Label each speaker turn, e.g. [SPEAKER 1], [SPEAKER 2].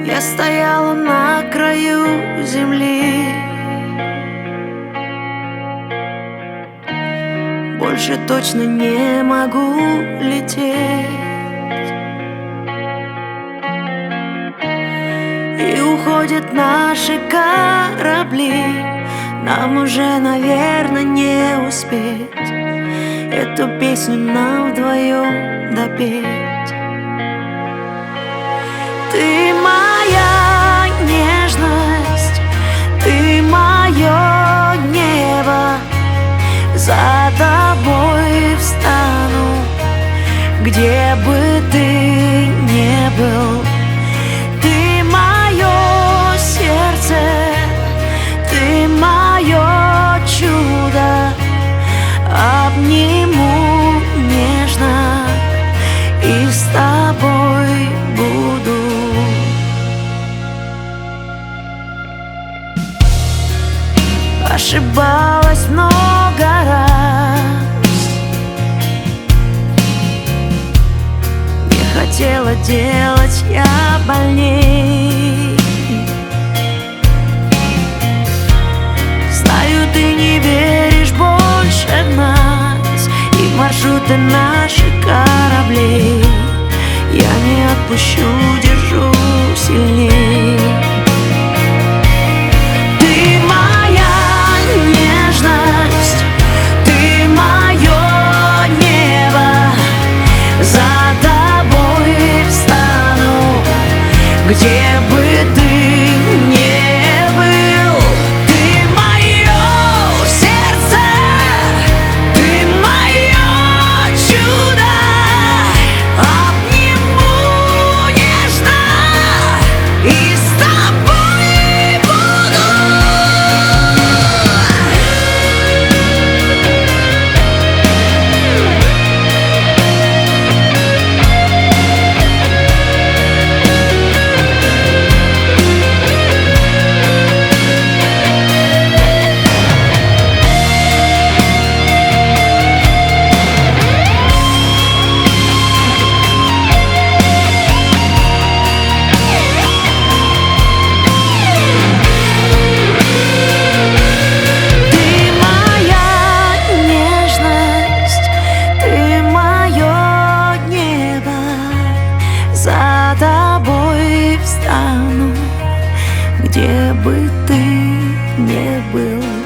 [SPEAKER 1] Я стояла на краю земли, больше точно не могу лететь. И уходят наши корабли, нам уже, наверное, не успеть эту песню нам вдвоем допеть. Ты моя нежность, ты мое небо, за тобой встану, где бы ты ни был. Ты мое сердце, ты мое чудо, обниму нежно и с тобой буду. Ошибалась много раз, не хотела делать я больней. Знаю, ты не веришь больше в нас и маршруты наших кораблей. Я не отпущу, держу сильней. Где бы ты ни был, ты мое сердце, ты мое чудо, обниму нежно и с тобой буду. За тобой встану, где бы ты ни был.